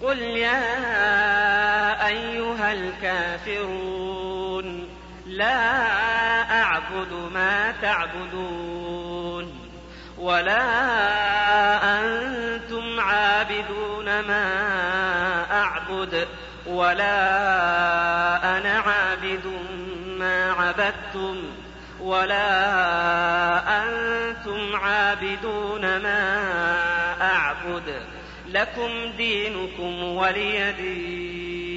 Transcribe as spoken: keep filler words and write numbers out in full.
قل يا أيها الكافرون لا أعبد ما تعبدون ولا أنتم عابدون ما أعبد ولا أنا عابد ما عبدتم ولا أنتم عابدون ما أعبد لكم دينكم ولي دين.